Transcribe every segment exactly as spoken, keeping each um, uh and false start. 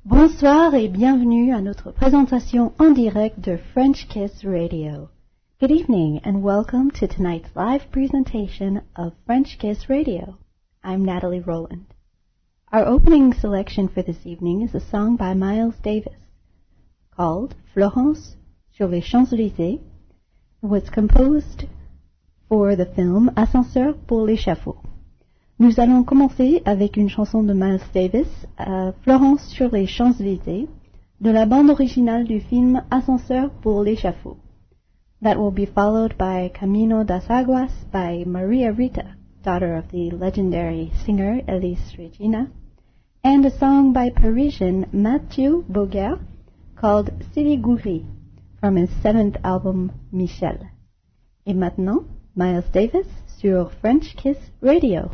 Bonsoir et bienvenue à notre présentation en direct de French Kiss Radio. Good evening and welcome to tonight's live presentation of French Kiss Radio. I'm Natalie Rowland. Our opening selection for this evening is a song by Miles Davis called Florence sur les Champs-Élysées. It was composed for the film Ascenseur pour l'échafaud. Nous allons commencer avec une chanson de Miles Davis, euh, Florence sur les Champs-Élysées, de la bande originale du film Ascenseur pour l'échafaud. That will be followed by Camino das Aguas by Maria Rita, daughter of the legendary singer Elis Regina, and a song by Parisian Mathieu Boguer called Siliguri from his seventh album Michel. Et maintenant, Miles Davis sur French Kiss Radio.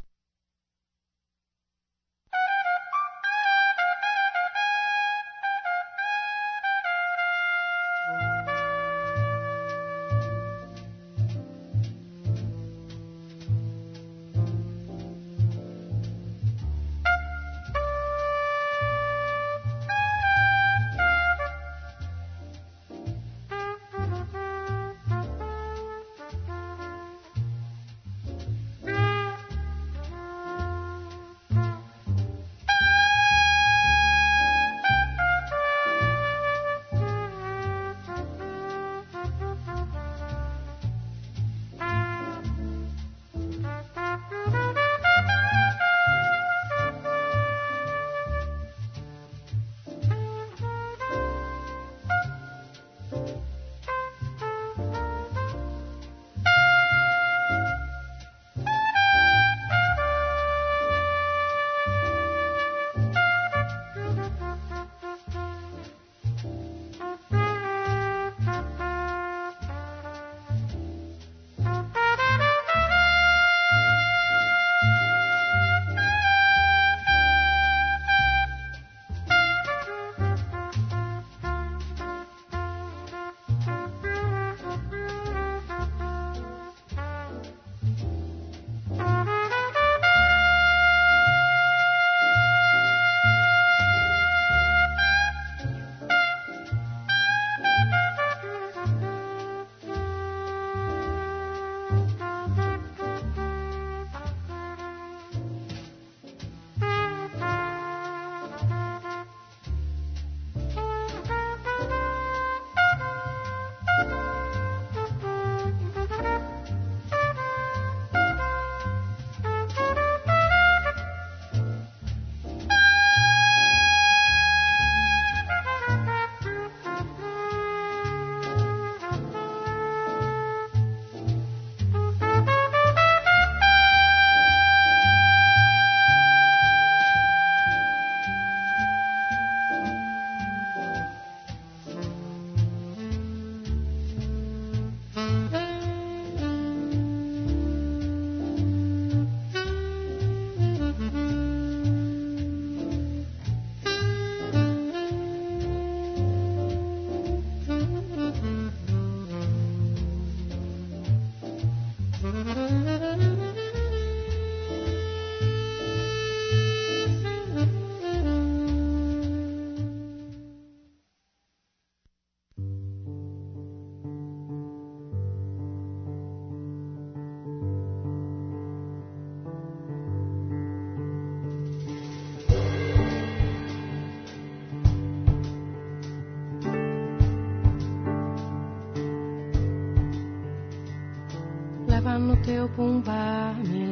Leva no teu bumbá, me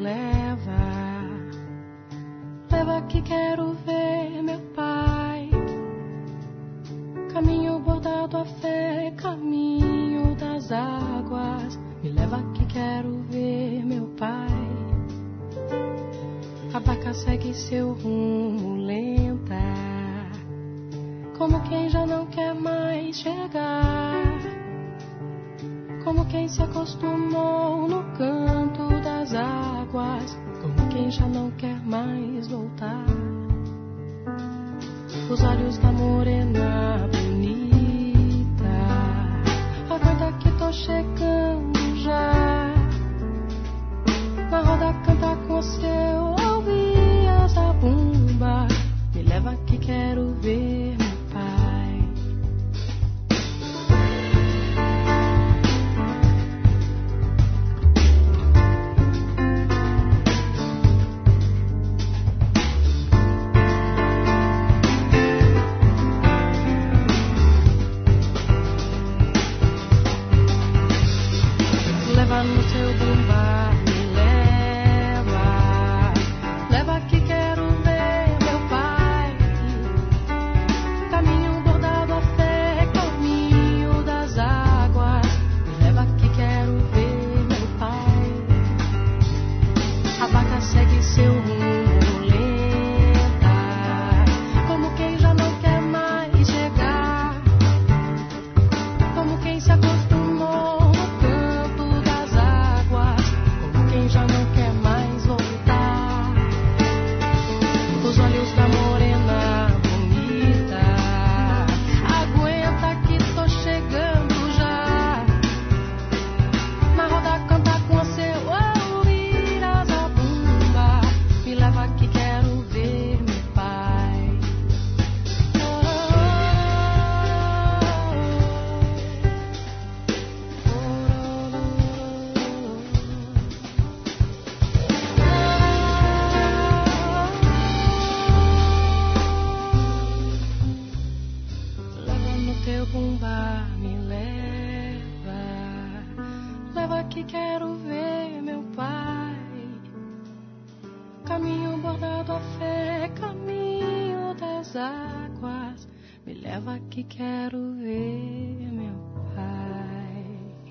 leva. Leva que quero ver meu pai. Caminho bordado a fé, caminho das águas. Me leva que quero ver meu pai. A barca segue seu rumo lenta, como quem já não quer mais chegar. Como quem se acostumou no canto das águas, como quem já não quer mais voltar. Os olhos da morena bonita, aguarda que tô chegando já. Na roda canta com seu ouvi essa bumba, me leva leva que quero ver meu pai. Leva no teu bumba, me leva, leva que quero ver meu pai. Caminho bordado a fé, caminho das águas, me leva que quero ver meu pai. A vaca segue seu rumo lenta, como quem já não quer mais chegar, como quem se acostumou. Já não quer mais voltar. Os olhos da morena bonita, aguenta que tô chegando já. Na roda canta com seu ouvir a zabumba, me leva que quero ver meu pai. Oh, oh, oh, oh. Teu bumba me leva, leva que quero ver meu pai. Caminho bordado a fé, caminho das águas, me leva que quero ver meu pai.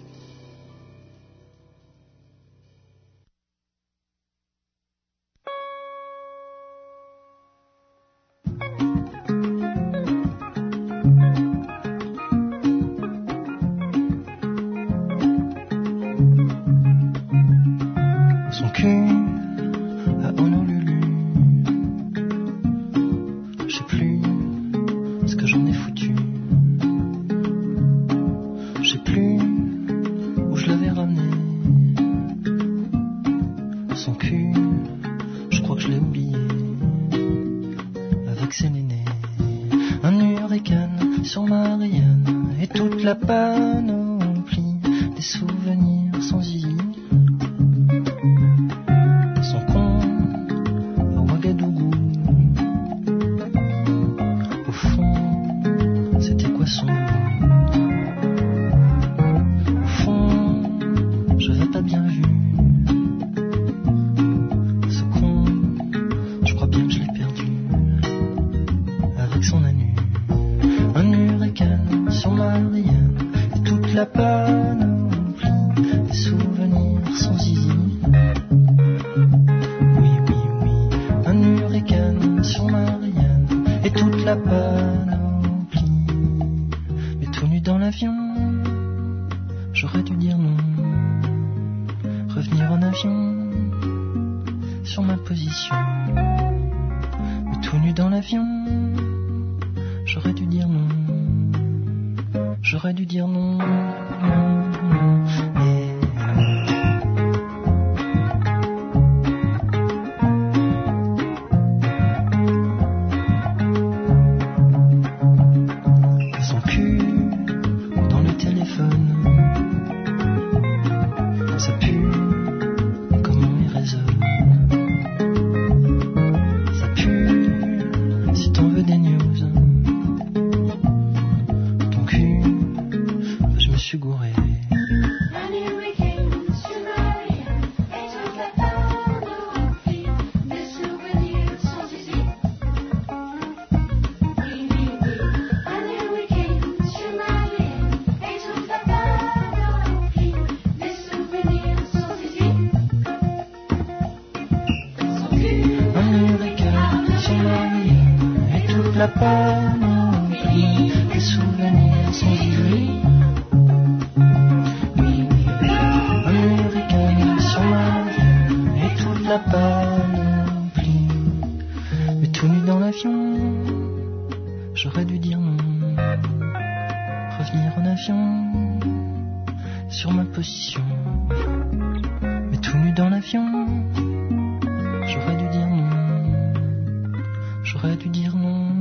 Son cul à Honolulu, je sais plus ce que j'en ai foutu, je sais plus où je l'avais ramené. Son cul, je crois que je l'ai oublié, avec ses nénés. Un hurricane sur Marianne et toute la panoplie des souvenirs sans zizi. J'aurais dû dire non, revenir en avion sur ma position, mais tout nu dans l'avion. J'aurais dû dire non, j'aurais dû dire non.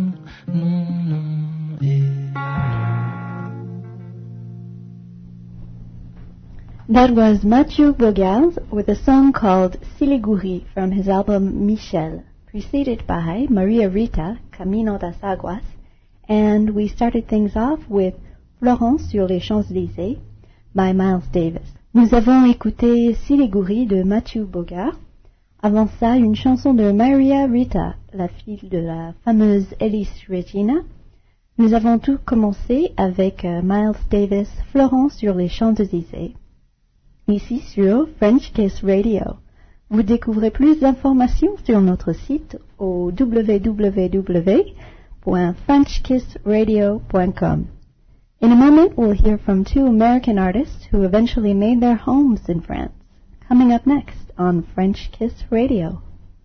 That was Mathieu Bogart with a song called Siliguri from his album Michel, preceded by Maria Rita, Camino das Aguas, and we started things off with Florence sur les Champs-Élysées by Miles Davis. Nous avons écouté Siliguri de Mathieu Bogart. Avant ça, une chanson de Maria Rita, la fille de la fameuse Elis Regina. Nous avons tout commencé avec uh, Miles Davis, Florence sur les Champs-Élysées. Ici sur French Kiss Radio. Vous découvrez plus d'informations sur notre site au w w w point french kiss radio point com. In a moment, we'll hear from two American artists who eventually made their homes in France. Coming up next on French Kiss Radio.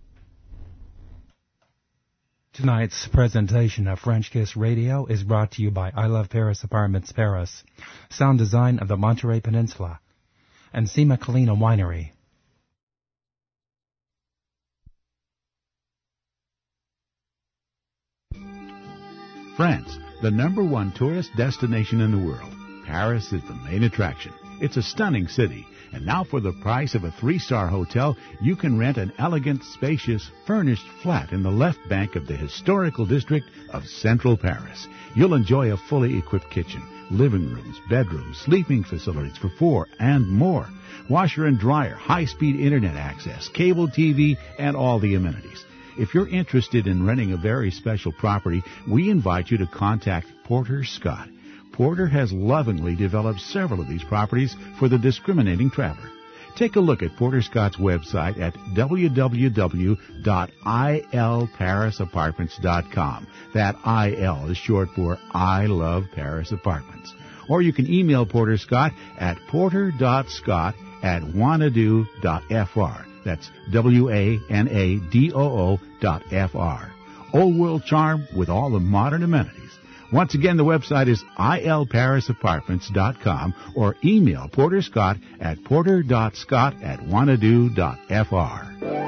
Tonight's presentation of French Kiss Radio is brought to you by I Love Paris Apartments Paris, sound design of the Monterey Peninsula, and Sima Kalina Winery. France, the number one tourist destination in the world. Paris is the main attraction. It's a stunning city, and now for the price of a three-star hotel, you can rent an elegant, spacious, furnished flat in the left bank of the historical district of Central Paris. You'll enjoy a fully equipped kitchen, living rooms, bedrooms, sleeping facilities for four, and more. Washer and dryer, high-speed internet access, cable T V, and all the amenities. If you're interested in renting a very special property, we invite you to contact Porter Scott. Porter has lovingly developed several of these properties for the discriminating traveler. Take a look at Porter Scott's website at w w w dot i l paris apartments dot com. That I L is short for I Love Paris Apartments. Or you can email Porter Scott at porter dot scott at wanadoo dot f r. That's W A N A D O O dot F R. Old world charm with all the modern amenities. Once again, the website is I L paris apartments dot com or email Porter Scott at porter dot scott at wanadoo dot f r.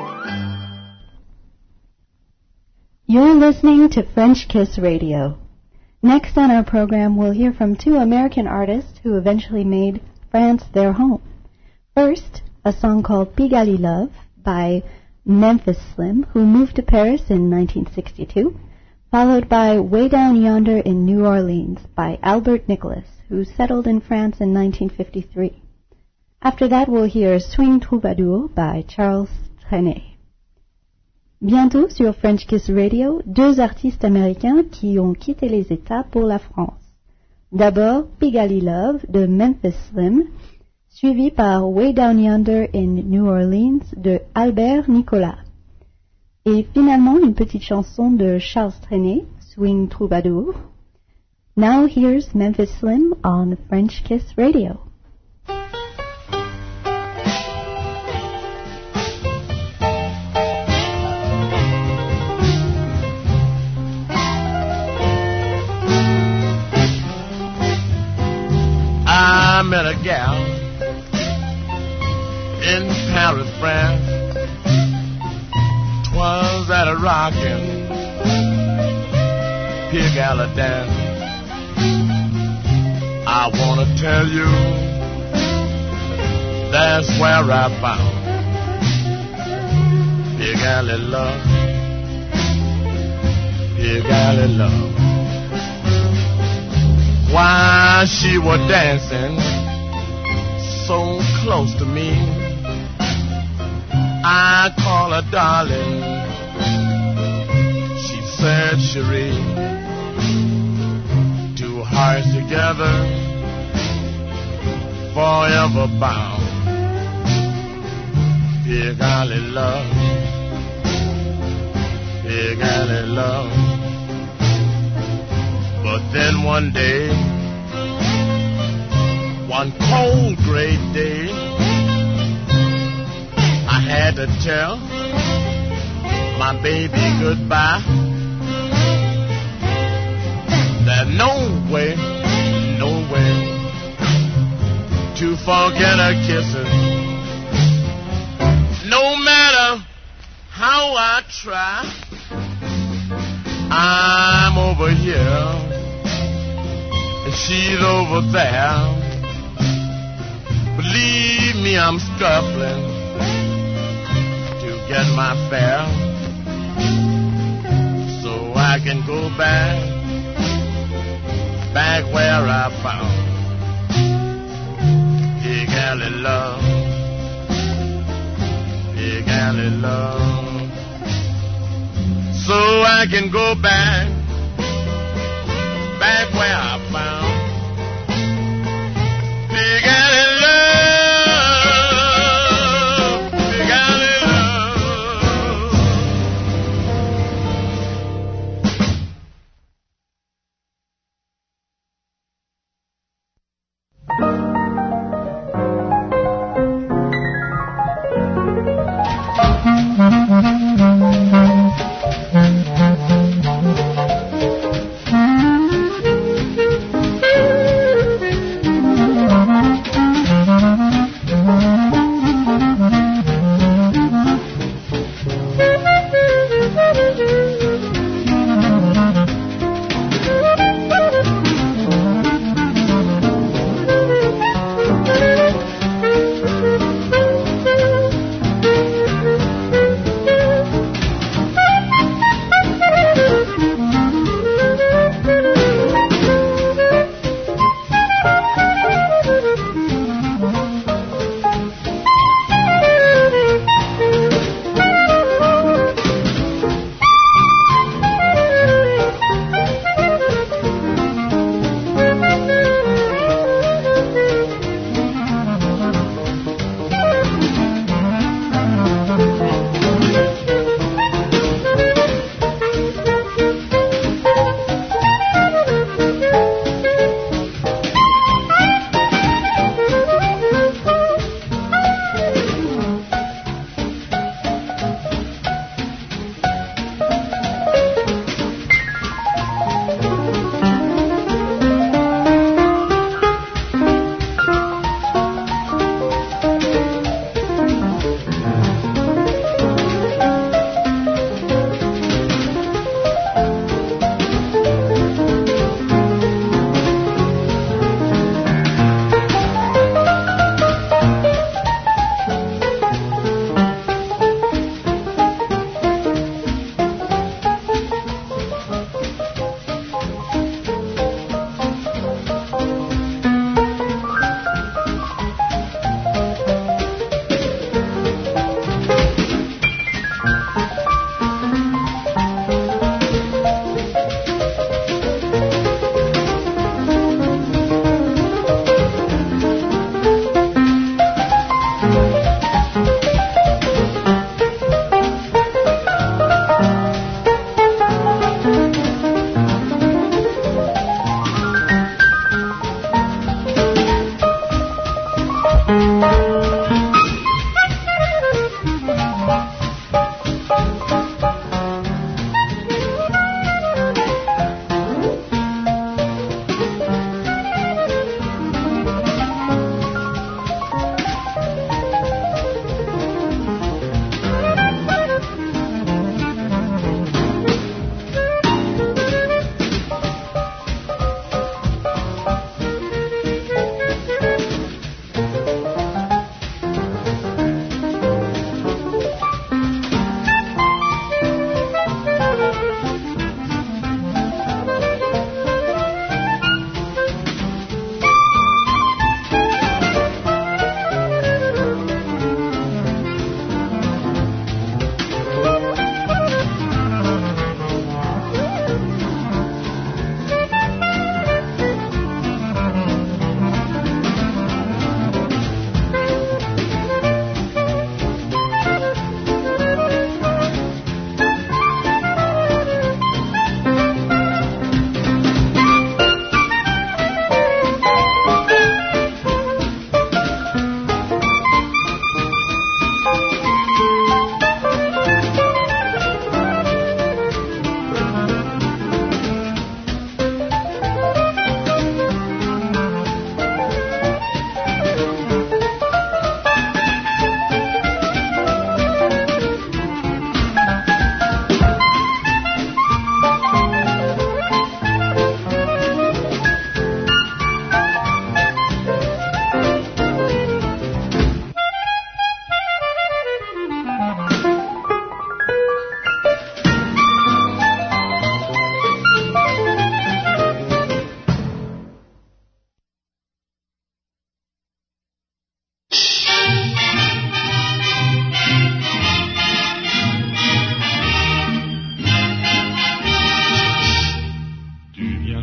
You're listening to French Kiss Radio. Next on our program, we'll hear from two American artists who eventually made France their home. First, a song called Pigalle Love by Memphis Slim, who moved to Paris in nineteen sixty-two, followed by Way Down Yonder in New Orleans by Albert Nicholas, who settled in France in nineteen fifty-three. After that, we'll hear Swing Troubadour by Charles Trenet. Bientôt sur French Kiss Radio, deux artistes américains qui ont quitté les États pour la France. D'abord, Pigalle Love de Memphis Slim, suivi par Way Down Yonder in New Orleans de Albert Nicolas. Et finalement, une petite chanson de Charles Trenet, Swing Troubadour. Now here's Memphis Slim on French Kiss Radio. I met a gal in Paris, France. 'Twas at a rockin' Pigalle dance. I wanna tell you, that's where I found Pigalle love, Pigalle love. While she was dancing so close to me, I call her darling. She said, Cherie, two hearts together, forever bound. Pigalle love, Pigalle love. But then one day, one cold gray day, I had to tell my baby goodbye. There's no way, no way to forget her kisses. No matter how I try, I'm over here and she's over there. Believe me I'm scuffling to get my fare, so I can go back, back where I found Big Alley love, Big Alley love, so I can go back, back where I found Big Alley love, Big Alley love.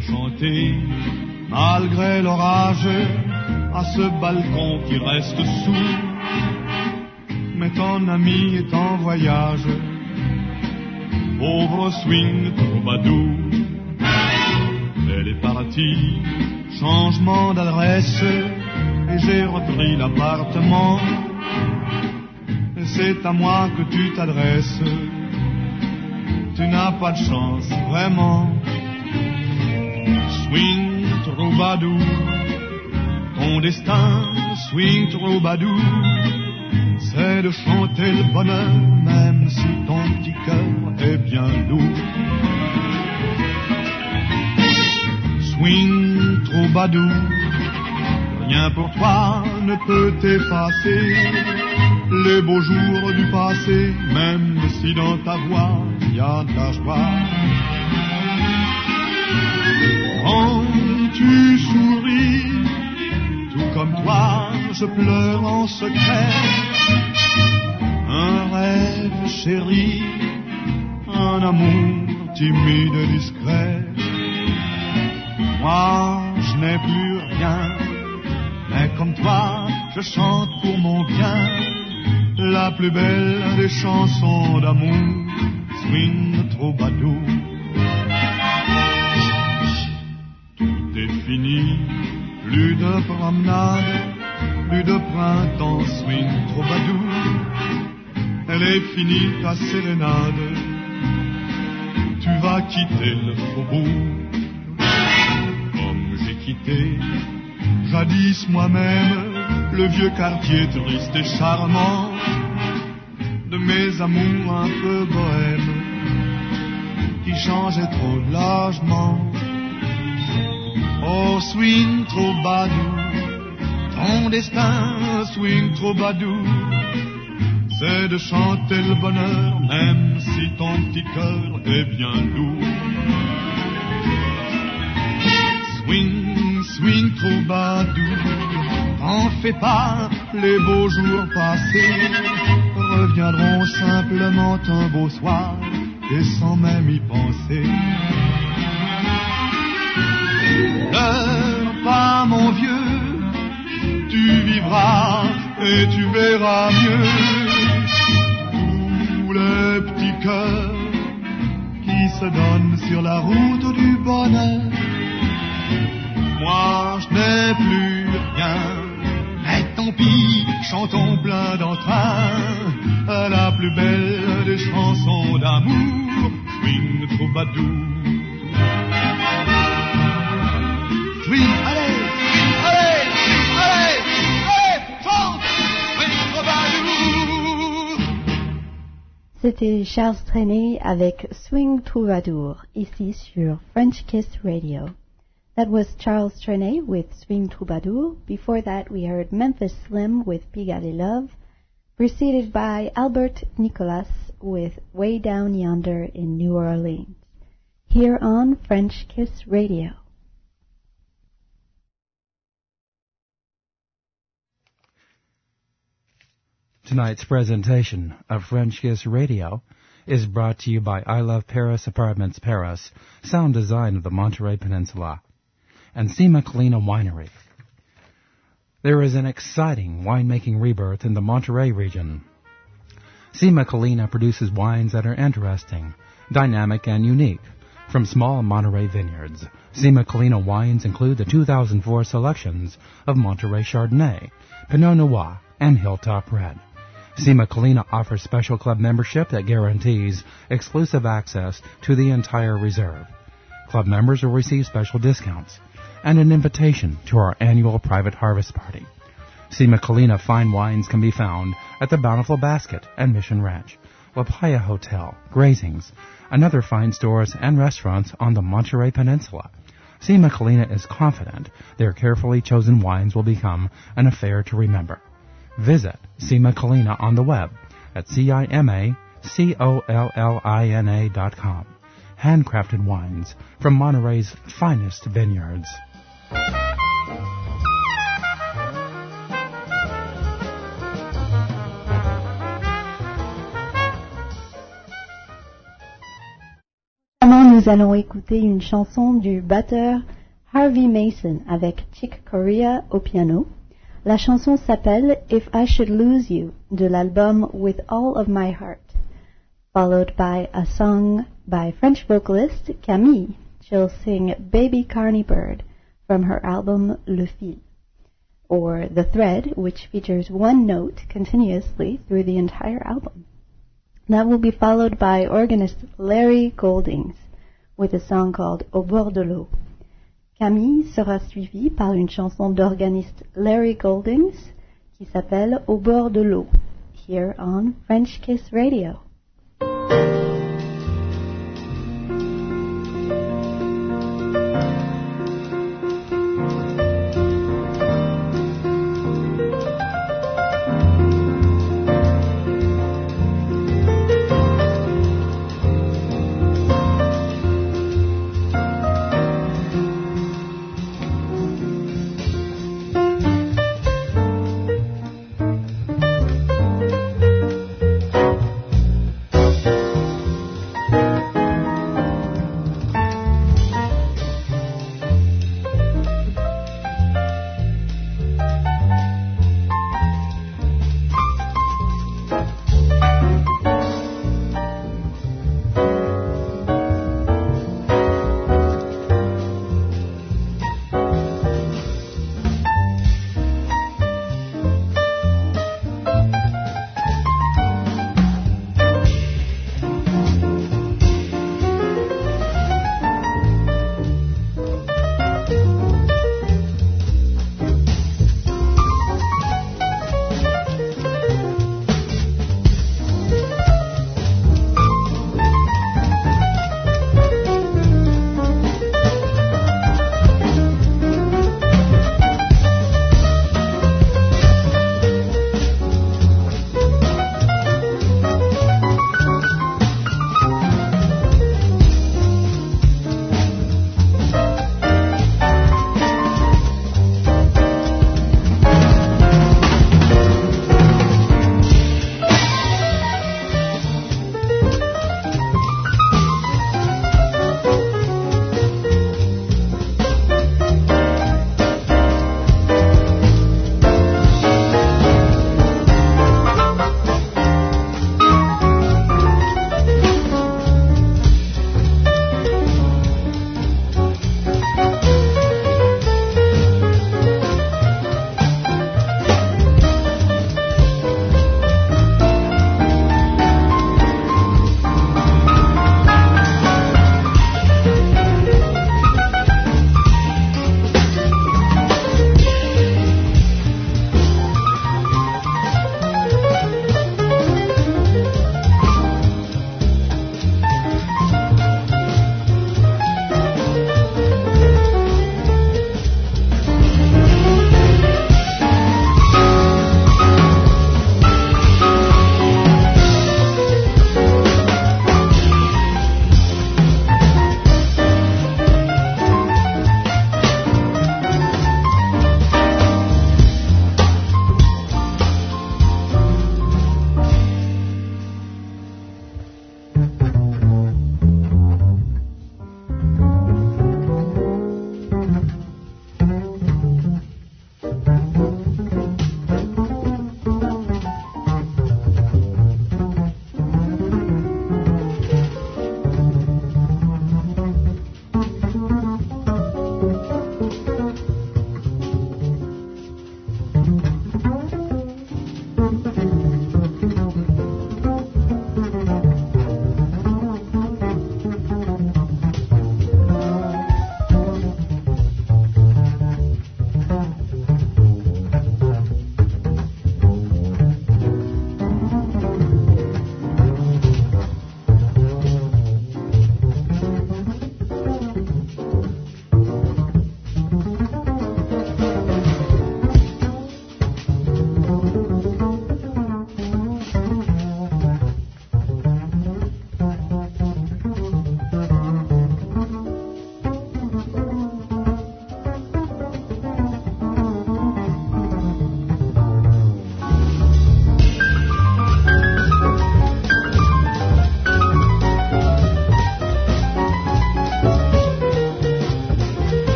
chanter, malgré l'orage, à ce balcon qui reste sourd. Mais ton ami est en voyage, pauvre swing troubadour. Elle est partie, changement d'adresse, et j'ai repris l'appartement. Et c'est à moi que tu t'adresses, tu n'as pas de chance, vraiment. Swing troubadour, ton destin, swing troubadour, c'est de chanter le bonheur, même si ton petit cœur est bien lourd. Swing troubadour, rien pour toi ne peut t'effacer les beaux jours du passé, même si dans ta voix il y a de la joie. Quand tu souris, tout comme toi, je pleure en secret. Un rêve chéri, un amour timide et discret. Moi, je n'ai plus rien, mais comme toi, je chante pour mon bien la plus belle des chansons d'amour, swing troubadour. Tout est fini, plus de promenade, plus de printemps, swing troubadour. Elle est finie ta sérénade, tu vas quitter le faubourg. Comme j'ai quitté jadis moi-même le vieux quartier triste et charmant de mes amours un peu bohèmes qui changeaient trop de logement. Oh swing troubadour, ton destin swing troubadour, c'est de chanter le bonheur même si ton petit cœur est bien lourd. Swing, swing troubadour, t'en fais pas, les beaux jours passés reviendront simplement un beau soir et sans même y penser. Pleure pas mon vieux, tu vivras et tu verras mieux tous les petits cœurs qui se donnent sur la route du bonheur. Moi je n'ai plus rien, mais tant pis, chantons plein d'entrain la plus belle des chansons d'amour, swing troubadour. Swing, allez, swing, allez, swing, allez, allez, chante, swing troubadour. C'était Charles Trenet avec Swing Troubadour, ici sur French Kiss Radio. That was Charles Trenet with Swing Troubadour. Before that, we heard Memphis Slim with Pigalle Love, preceded by Albert Nicolas with Way Down Yonder in New Orleans, here on French Kiss Radio. Tonight's presentation of French Kiss Radio is brought to you by I Love Paris Apartments Paris, sound design of the Monterey Peninsula, and Sima Kalina Winery. There is an exciting winemaking rebirth in the Monterey region. Sima Kalina produces wines that are interesting, dynamic, and unique from small Monterey vineyards. Sima Kalina wines include the two thousand four selections of Monterey Chardonnay, Pinot Noir, and Hilltop Red. Sima Kalina offers special club membership that guarantees exclusive access to the entire reserve. Club members will receive special discounts and an invitation to our annual private harvest party. Sima Kalina fine wines can be found at the Bountiful Basket and Mission Ranch, La Playa Hotel, Grazings, and other fine stores and restaurants on the Monterey Peninsula. Sima Kalina is confident their carefully chosen wines will become an affair to remember. Visit Sima Kalina on the web at C I M A C O L L I N A dot com. Handcrafted wines from Monterey's finest vineyards. nous allons écouter une chanson du batteur Harvey Mason avec Chick Corea au piano. La chanson s'appelle If I Should Lose You de l'album With All of My Heart, followed by a song by French vocalist Camille. She'll sing Baby Carny Bird from her album Le Fil, or The Thread, which features one note continuously through the entire album. That will be followed by organist Larry Goldings with a song called Au bord de l'eau. Camille sera suivie par une chanson d'organiste Larry Goldings qui s'appelle Au bord de l'eau, here on French Kiss Radio.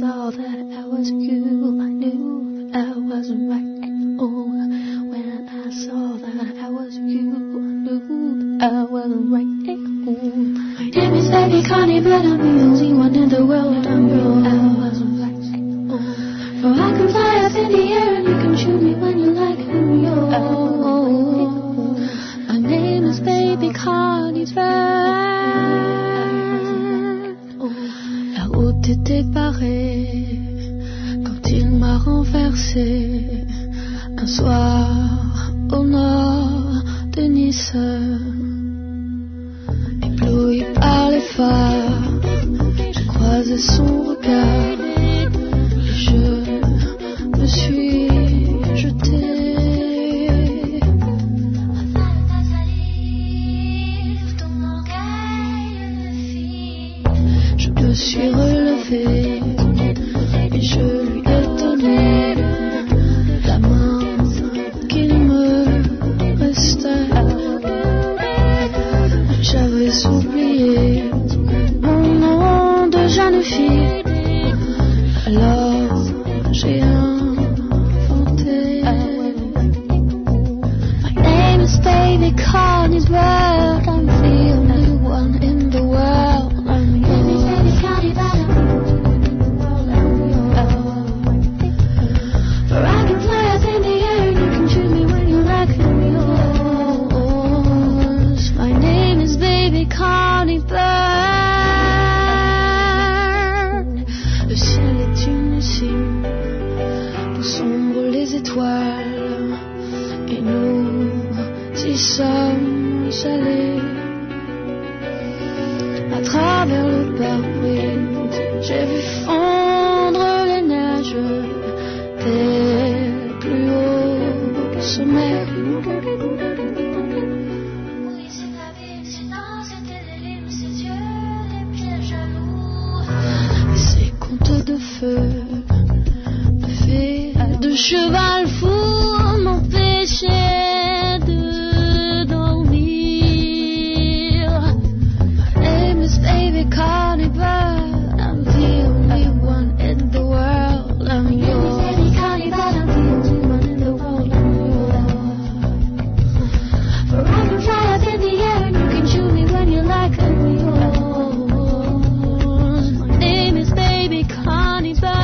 saw that I was you, I knew I wasn't right at all. When I saw that I was you, I knew I wasn't right at all. My name is Baby Connie, but I'm the only one in the world. I'm yours. I wasn't right at all. For I can fly up in the air and you can shoot me when you like. I'm yours. My name is Baby Connie Bird. La route était parée quand il m'a renversé un soir au nord de Nice. Ébloui par les phares, j'ai croisé son regard et je me suis jetée. Je me suis relevée et je lui ai donné la main qu'il me restait. J'avais oublié mon nom de jeune fille, alors j'ai inventé. My name is Baby Connie Bird. I'm the only one in the world. I'm yours. For I can fly up in the air and you can shoot me when you like. I'm yours. My name is Baby Connie Bird. Le ciel est une cime où sombrent les étoiles et nous y sommes allés. À travers le pare-brise, j'ai vu fondre les neiges des plus hauts sommets. Oui, c'est la vie, c'est dans c'était des limes, ses yeux, des pieds jaloux. Et ces contes de feu, de fées, de cheval fou m'empêchaient de dormir. My name is Baby Connie Bird. I'm the only one in the world. I'm yours. Baby Connie Bird, I'm the only one in the world. I'm yours. For I can fly up in the air and you can shoot me when you like. I'm yours. My name is Baby Connie Bird.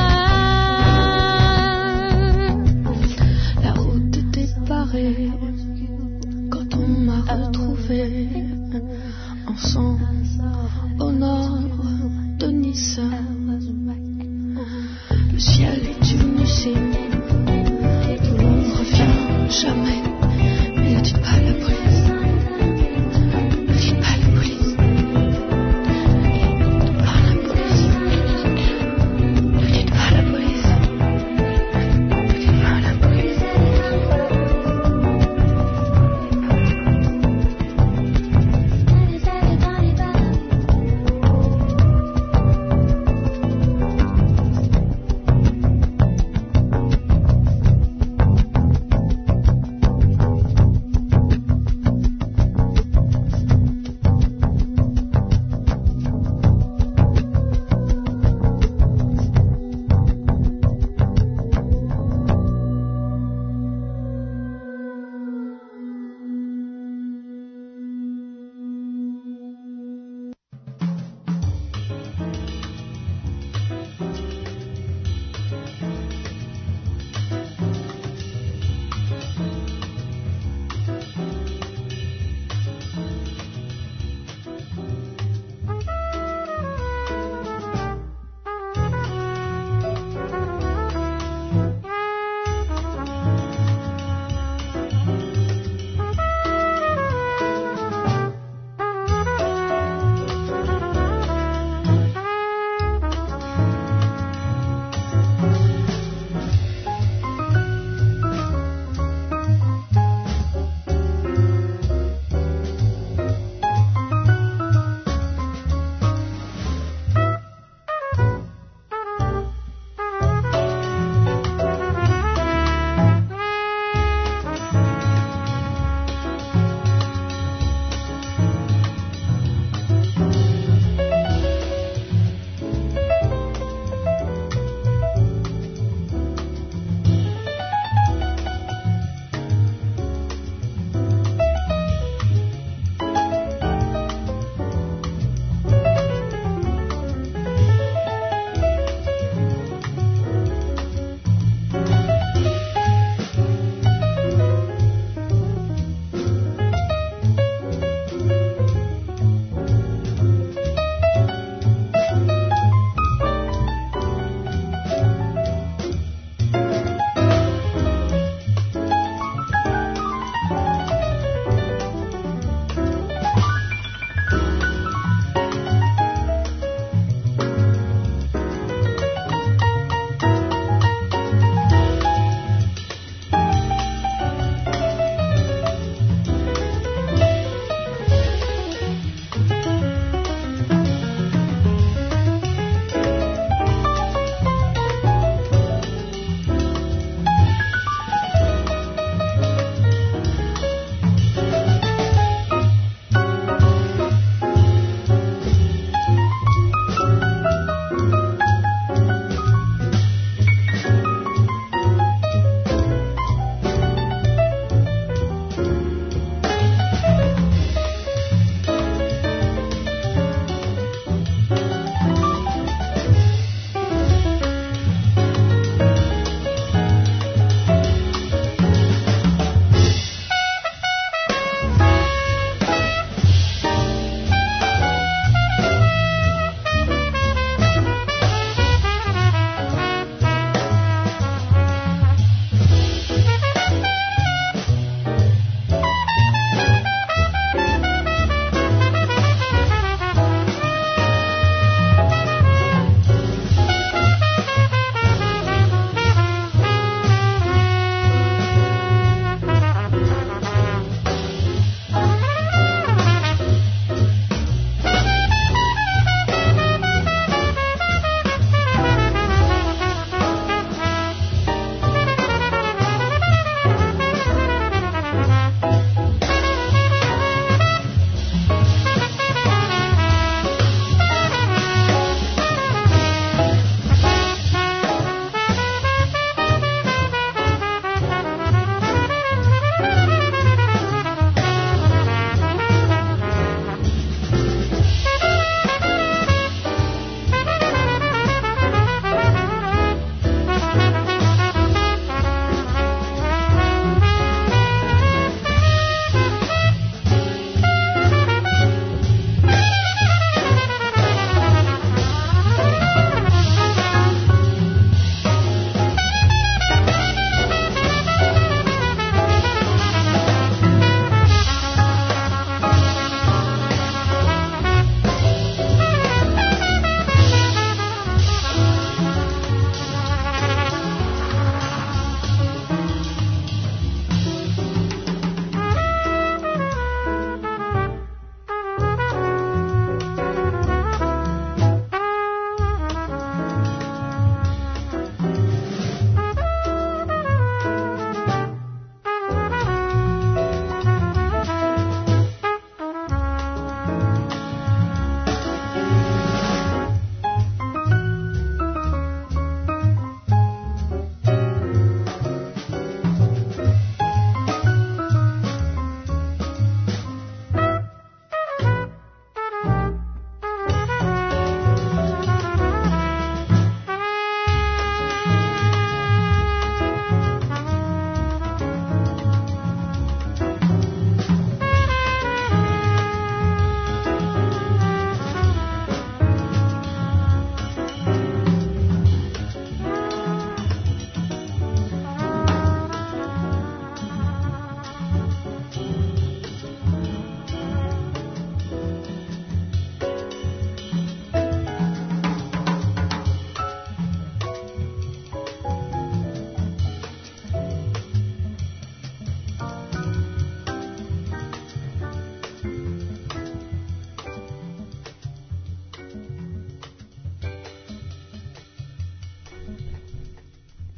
La route était parée quand on m'a retrouvé ensemble au nord de Nice. Le ciel est une cime où l'on ne revient jamais. Mais ne dites pas à la police. Ne dites pas à la police. Ne dites pas à la police. Ne dites pas à la police. Ne dites pas à la police.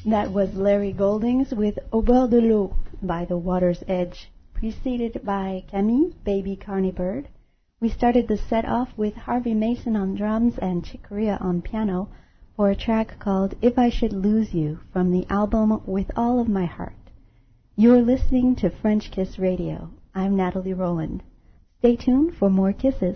That was Larry Goldings with Au bord de l'eau, by the water's edge, preceded by Camille, Baby Carney Bird. We started the set off with Harvey Mason on drums and Chick Corea on piano for a track called If I Should Lose You from the album With All of My Heart. You're listening to French Kiss Radio. I'm Natalie Rowland. Stay tuned for more kisses.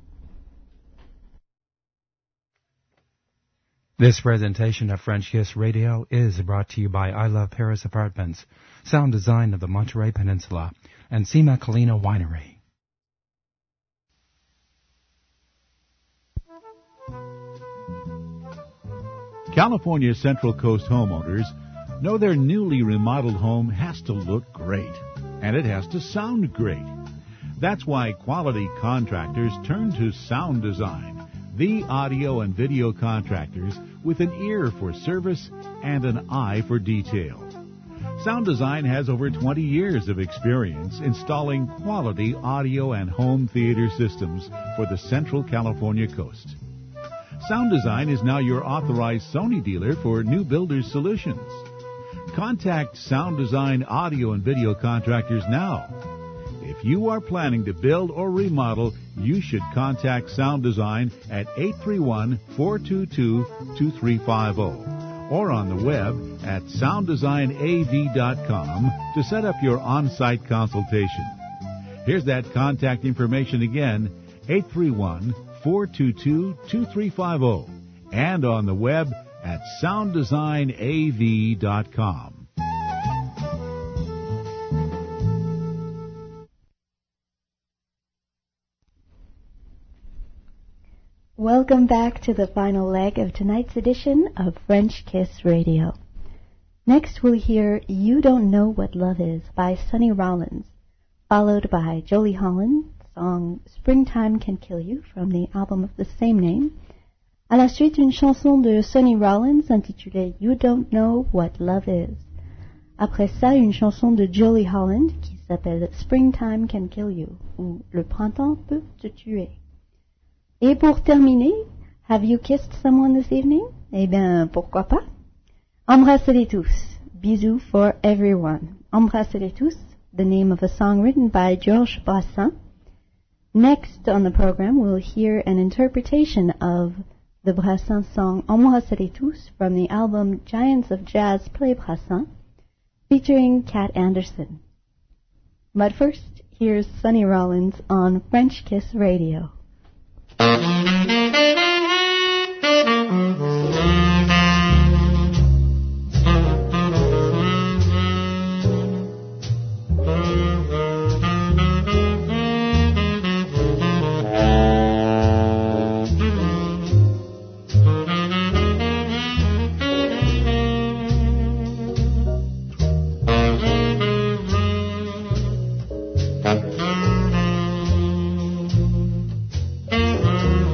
This presentation of French Kiss Radio is brought to you by I Love Paris Apartments, sound design of the Monterey Peninsula, and Sima Kalina Winery. California Central Coast homeowners know their newly remodeled home has to look great, and it has to sound great. That's why quality contractors turn to Sound Design, the audio and video contractors with an ear for service and an eye for detail. Sound Design has over twenty years of experience installing quality audio and home theater systems for the Central California coast. Sound Design is now your authorized Sony dealer for New Builders Solutions. Contact Sound Design audio and video contractors now. If you are planning to build or remodel, you should contact Sound Design at eight three one, four two two, two three five zero or on the web at sound design a v dot com to set up your on-site consultation. Here's that contact information again, eight three one, four two two, two three five zero and on the web at sound design a v dot com. Welcome back to the final leg of tonight's edition of French Kiss Radio. Next we'll hear You Don't Know What Love Is by Sonny Rollins, followed by Jolie Holland, song Springtime Can Kill You from the album of the same name. À la suite, une chanson de Sonny Rollins intitulée You Don't Know What Love Is. Après ça, une chanson de Jolie Holland qui s'appelle Springtime Can Kill You, ou Le printemps peut te tuer. Et pour terminer, have you kissed someone this evening? Eh bien, pourquoi pas? Embrassez-les tous. Bisous for everyone. Embrassez-les tous, the name of a song written by Georges Brassens. Next on the program, we'll hear an interpretation of the Brassens song Embrassez-les tous from the album Giants of Jazz Play Brassens, featuring Cat Anderson. But first, here's Sonny Rollins on French Kiss Radio. Thank you.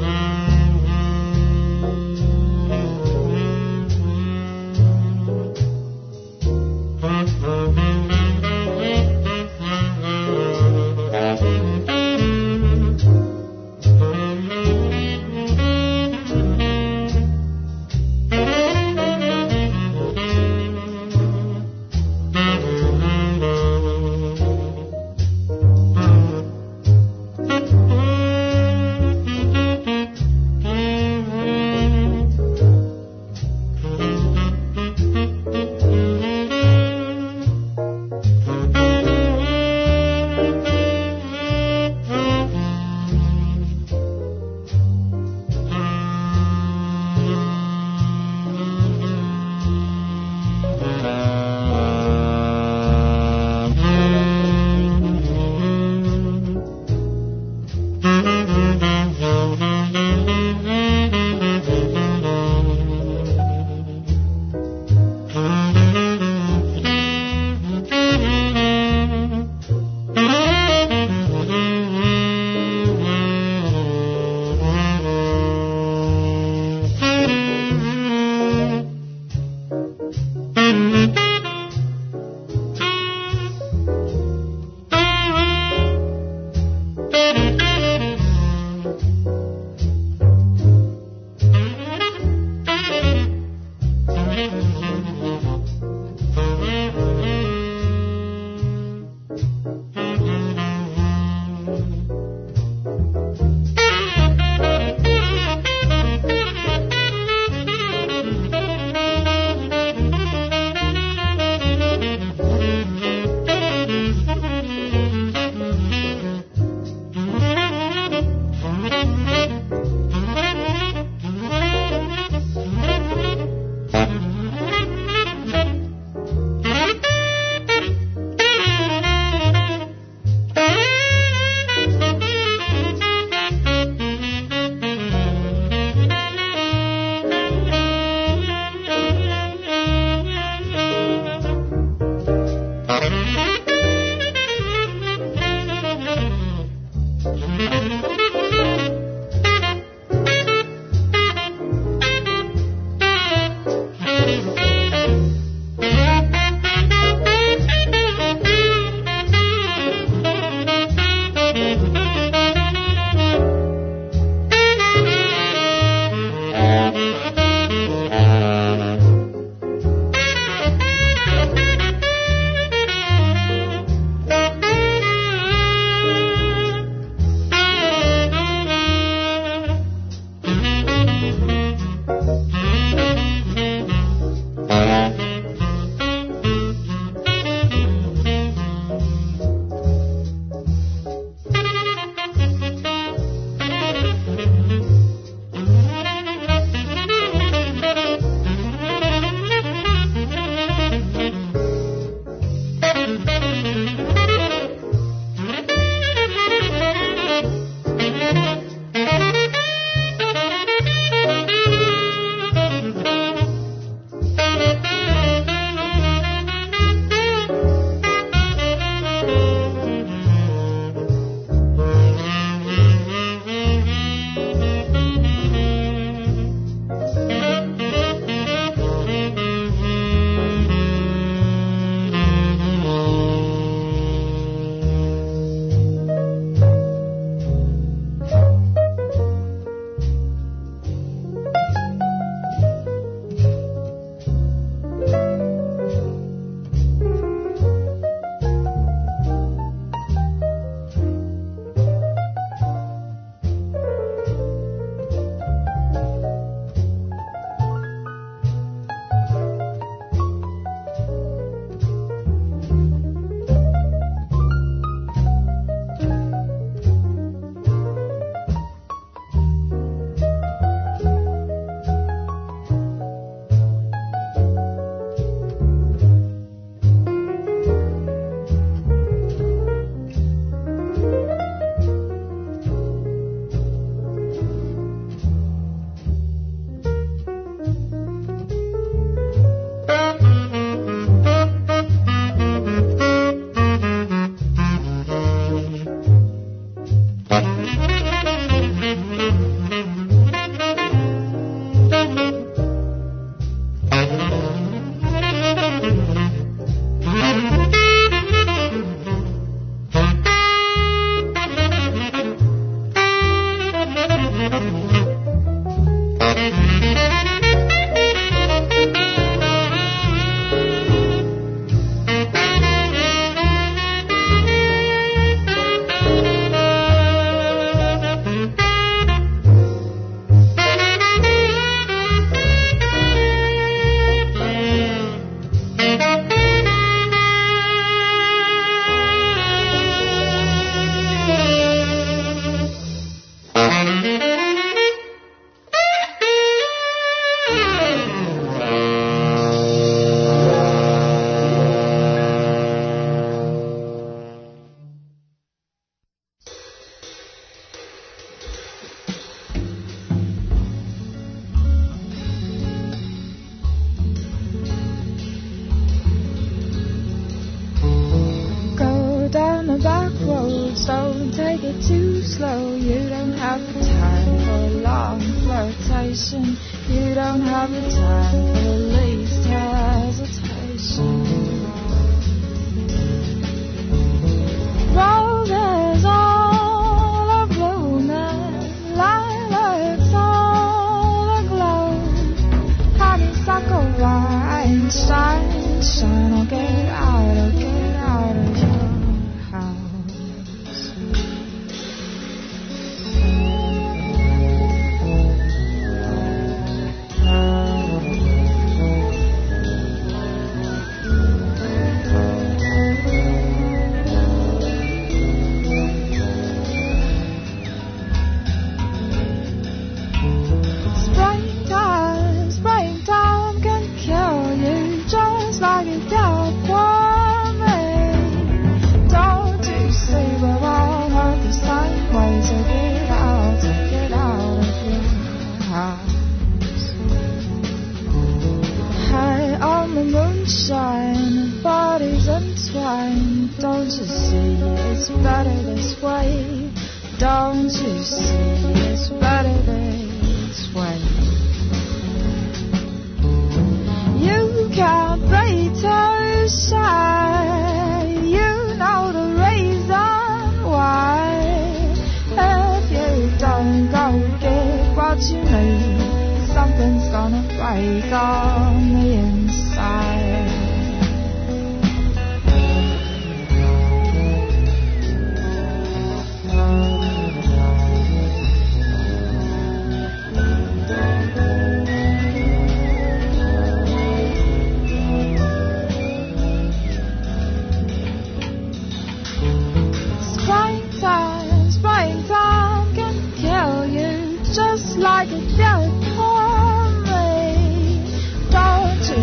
Like a dead poor me. Don't you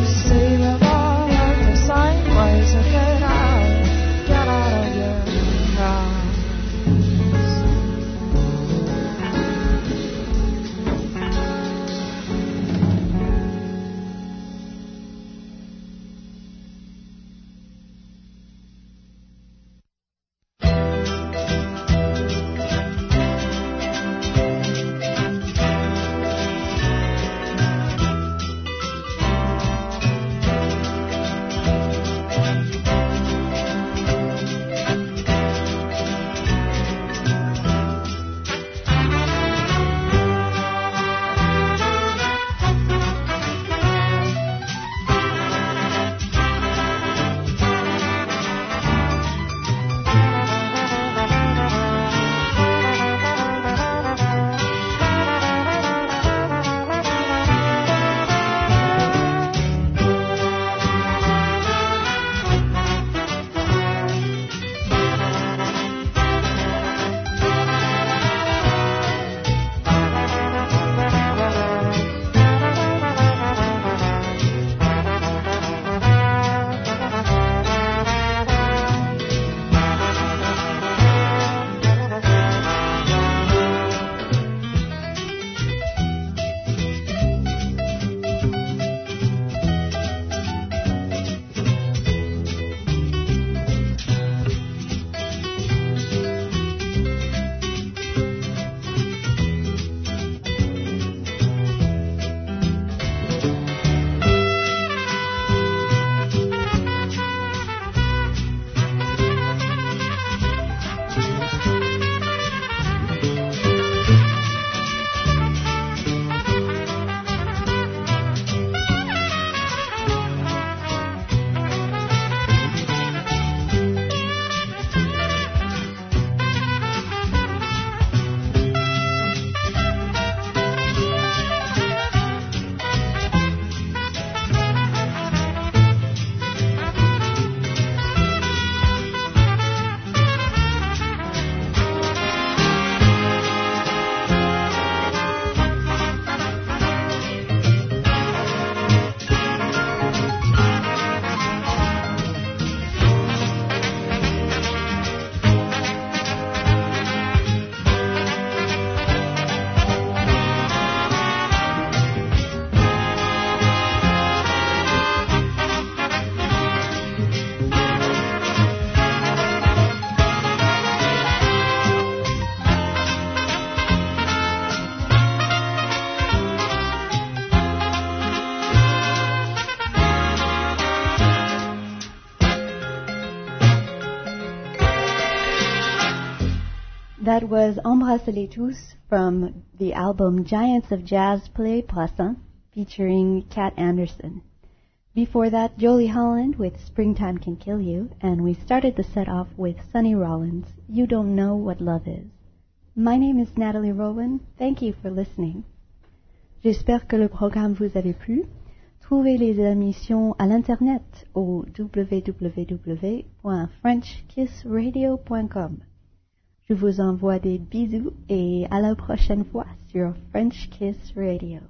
That was Embrassez-les tous from the album Giants of Jazz Play Brassin, featuring Cat Anderson. Before that, Jolie Holland with Springtime Can Kill You, and we started the set off with Sonny Rollins, You Don't Know What Love Is. My name is Natalie Rowan. Thank you for listening. J'espère que le programme vous avait plu. Trouvez les émissions à l'internet au w w w point french kiss radio point com. Je vous envoie des bisous et à la prochaine fois sur French Kiss Radio.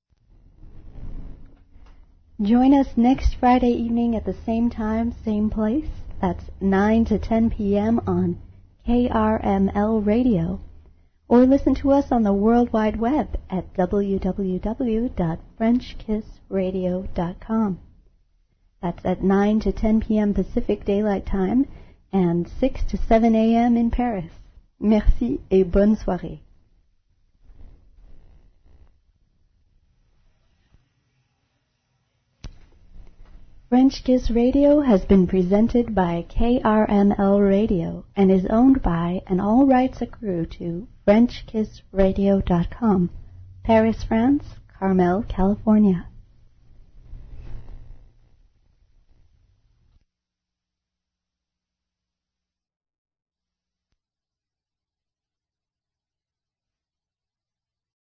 Join us next Friday evening at the same time, same place. That's nine to ten p.m. on K R M L Radio. Or listen to us on the World Wide Web at w w w dot french kiss radio dot com. That's at nine to ten p.m. Pacific Daylight Time and six to seven a.m. in Paris. Merci et bonne soirée. French Kiss Radio has been presented by K R M L Radio and is owned by and all rights accrue to french kiss radio dot com, Paris, France, Carmel, California.